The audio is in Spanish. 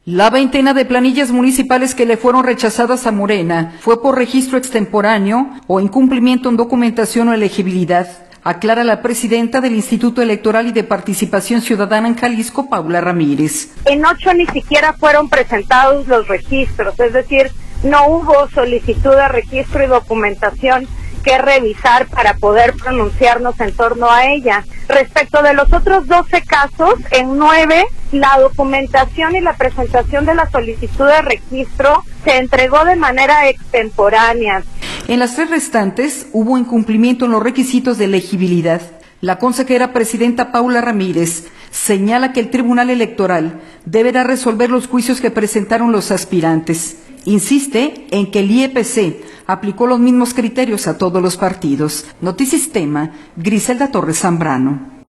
La veintena de planillas municipales que le fueron rechazadas a Morena fue por registro extemporáneo o incumplimiento en documentación o elegibilidad, aclara la presidenta del Instituto Electoral y de Participación Ciudadana en Jalisco, Paula Ramírez. En 8 ni siquiera fueron presentados los registros, es decir, no hubo solicitud de registro y documentación que revisar para poder pronunciarnos en torno a ella. Respecto de los otros 12 casos, en 9 la documentación y la presentación de la solicitud de registro se entregó de manera extemporánea. En las 3 restantes hubo incumplimiento en los requisitos de elegibilidad. La consejera presidenta Paula Ramírez señala que el Tribunal Electoral deberá resolver los juicios que presentaron los aspirantes. Insiste en que el IEPC aplicó los mismos criterios a todos los partidos. Notisistema, Griselda Torres Zambrano.